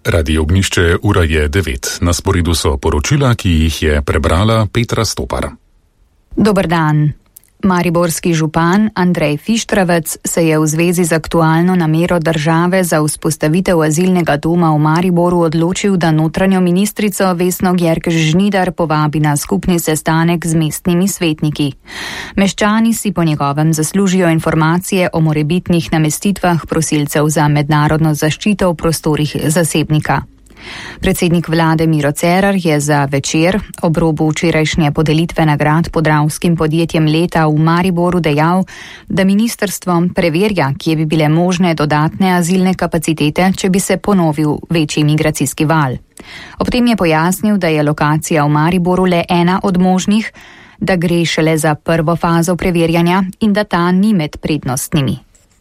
Radio Ognjišče, ura je 9. Na sporedu so poročila, ki jih je prebrala Petra Stopar. Dober dan. Mariborski župan Andrej Fištravec se je v zvezi z aktualno namero države za vzpostavitev azilnega doma v Mariboru odločil, da notranjo ministrico Vesno Györkös Žnidar povabi na skupni sestanek z mestnimi svetniki. Meščani si po njegovem zaslužijo informacije o morebitnih namestitvah prosilcev za mednarodno zaščito v prostorih zasebnika. Predsednik vlade Miro Cerar je za Večer ob robu včerajšnje podelitve nagrad podravskim podjetjem leta v Mariboru dejal, da ministrstvo preverja, kje bi bile možne dodatne azilne kapacitete, če bi se ponovil večji migracijski val. Ob tem je pojasnil, da je lokacija v Mariboru le ena od možnih, da gre šele za prvo fazo preverjanja in da ta ni med prednostnimi.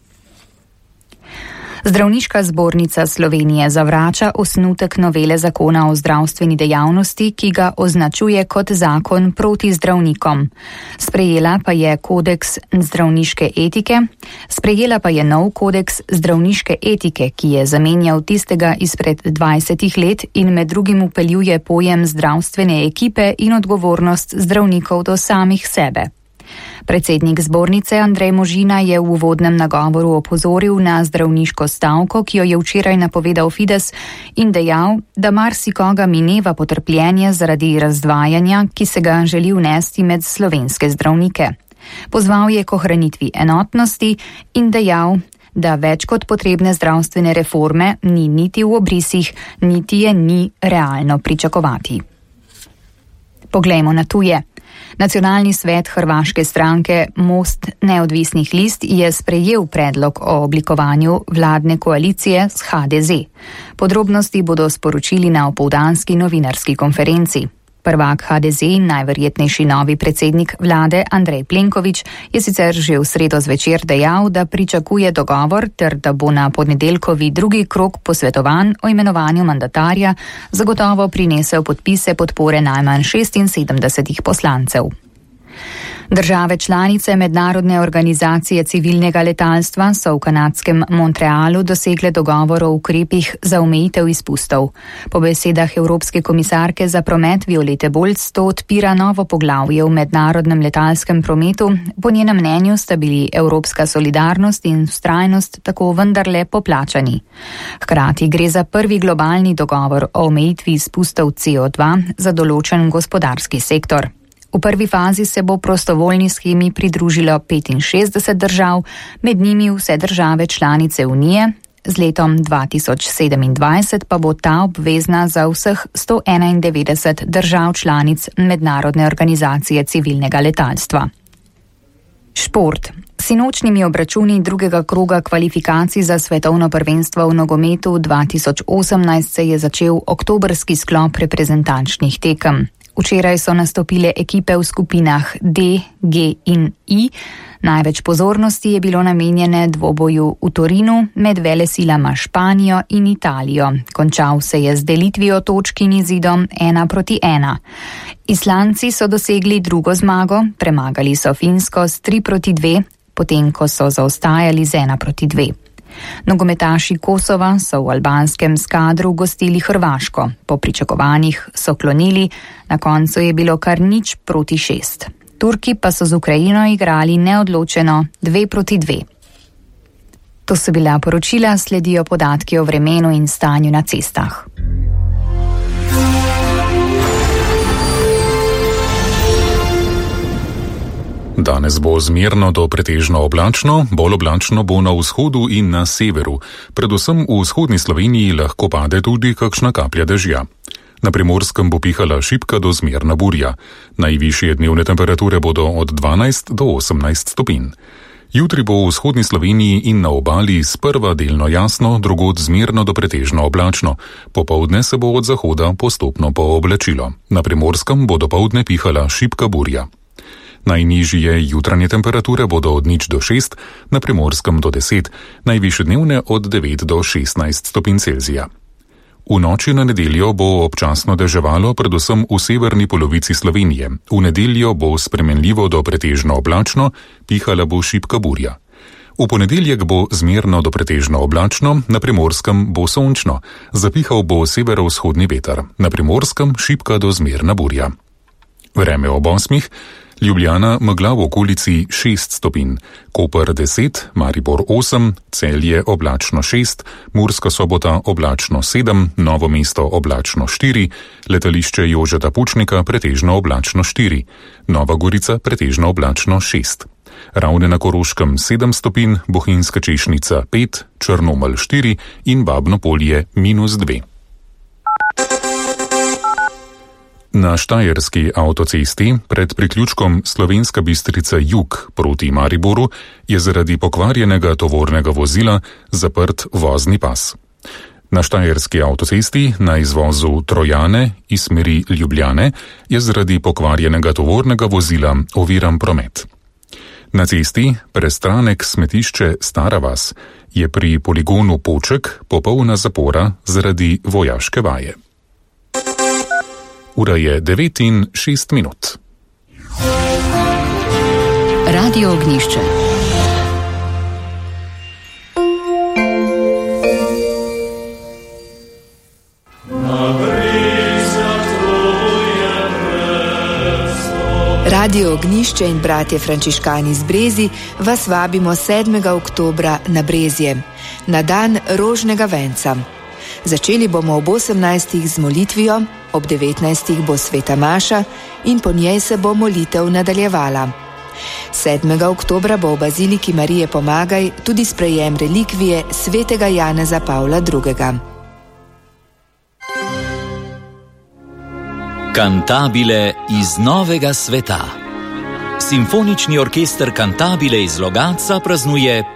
Zdravniška zbornica Slovenije zavrača osnutek novele zakona o zdravstveni dejavnosti, ki ga označuje kot zakon proti zdravnikom. Sprejela pa je nov kodeks zdravniške etike, ki je zamenjal tistega izpred 20 let in med drugim vpeljuje pojem zdravstvene ekipe in odgovornost zdravnikov do samih sebe. Predsednik zbornice Andrej Možina je v uvodnem nagovoru opozoril na zdravniško stavko, ki jo je včeraj napovedal Fides, in dejal, da marsikoga mineva potrpljenje zaradi razdvajanja, ki se ga želi vnesti med slovenske zdravnike. Pozval je k ohranitvi enotnosti in dejal, da več kot potrebne zdravstvene reforme ni niti v obrisih, niti je ni realno pričakovati. Poglejmo na tuje. Nacionalni svet hrvaške stranke Most neodvisnih list je sprejel predlog o oblikovanju vladne koalicije s HDZ. Podrobnosti bodo sporočili na opoldanski novinarski konferenci. Prvak HDZ in najverjetnejši novi predsednik vlade Andrej Plenković je sicer že v sredo zvečer dejal, da pričakuje dogovor ter da bo na ponedeljkovi drugi krog posvetovanj o imenovanju mandatarja zagotovo prinesel podpise podpore najmanj 76 poslancev. Države članice Mednarodne organizacije civilnega letalstva so v kanadskem Montrealu dosegle dogovor o ukrepih za omejitev izpustov. Po besedah Evropske komisarke za promet Violete Bulc to odpira novo poglavje v mednarodnem letalskem prometu. Po njenem mnenju sta bili evropska solidarnost in vztrajnost tako vendarle poplačani. Hkrati gre za prvi globalni dogovor o omejitvi izpustov CO2 za določen gospodarski sektor. V prvi fazi se bo prostovoljni shemi pridružilo 65 držav, med njimi vse države članice Unije, z letom 2027 pa bo ta obvezna za vseh 191 držav članic Mednarodne organizacije civilnega letalstva. Šport. Sinočnimi obračuni drugega kroga kvalifikacij za svetovno prvenstvo v nogometu 2018 se je začel oktobrski sklop reprezentančnih tekem. Včeraj so nastopile ekipe v skupinah D, G in I. Največ pozornosti je bilo namenjene dvoboju v Torinu med velesilama Španijo in Italijo. Končal se je z delitvijo točk in izidom 1-1. Islandci so dosegli drugo zmago, premagali so Finsko s 3-2, potem ko so zaostajali z 1-2. Nogometaši Kosova so v albanskem Skadru gostili Hrvaško. Po pričakovanjih so klonili, na koncu je bilo kar 0-6. Turki pa so z Ukrajino igrali neodločeno 2-2. To so bila poročila, sledijo podatki o vremenu in stanju na cestah. Danes bo zmerno do pretežno oblačno, bolj oblačno bo na vzhodu in na severu. Predvsem v vzhodni Sloveniji lahko pade tudi kakšna kaplja dežja. Na Primorskem bo pihala šibka do zmerna burja. Najvišje dnevne temperature bodo od 12 do 18 stopinj. Jutri bo v vzhodni Sloveniji in na obali sprva delno jasno, drugod zmerno do pretežno oblačno. Popoldne se bo od zahoda postopno pooblačilo. Na Primorskem bo dopoldne pihala šibka burja. Najnižje jutranje temperature bodo od 0 do 6, na Primorskem do 10, najvišje dnevne od 9 do 16 stopinj Celzija. V noči na nedeljo bo občasno deževalo predvsem v severni polovici Slovenije. V nedeljo bo spremenljivo do pretežno oblačno, pihala bo šibka burja. V ponedeljek bo zmerno do pretežno oblačno, na Primorskem bo sončno, zapihal bo severovzhodni veter, na Primorskem šibka do zmerna burja. Vreme ob 8. Ljubljana megla v okolici 6 stopinj, Koper 10, Maribor 8, Celje oblačno 6, Murska Sobota oblačno 7, Novo mesto oblačno 4, letališče Jožeta Pučnika pretežno oblačno 4, Nova Gorica pretežno oblačno 6. Ravne na Koroškem 7 stopinj, Bohinjska Češnica 5, Črnomelj 4 in Babno Polje -2. Na Štajerski avtocesti pred priključkom Slovenska Bistrica jug proti Mariboru je zaradi pokvarjenega tovornega vozila zaprt vozni pas. Na Štajerski avtocesti na izvozu Trojane iz smeri Ljubljane je zaradi pokvarjenega tovornega vozila oviran promet. Na cesti Prestranek smetišče Stara vas je pri poligonu Poček popolna zapora zaradi vojaške vaje. Ura je 9:06. Radio Ognjišče. Radio Ognjišče in bratje Frančiškani z Brezij vas vabimo 7. oktobra na Brezje, na dan rožnega venca. Začeli bomo ob 18. z molitvijo, ob 19. bo sveta maša in po njej se bo molitev nadaljevala. 7. oktobra bo v Baziliki Marije Pomagaj tudi sprejem relikvije svetega Janeza Pavla II. Kantabile iz novega sveta. Simfonični orkester Kantabile iz Logatca praznuje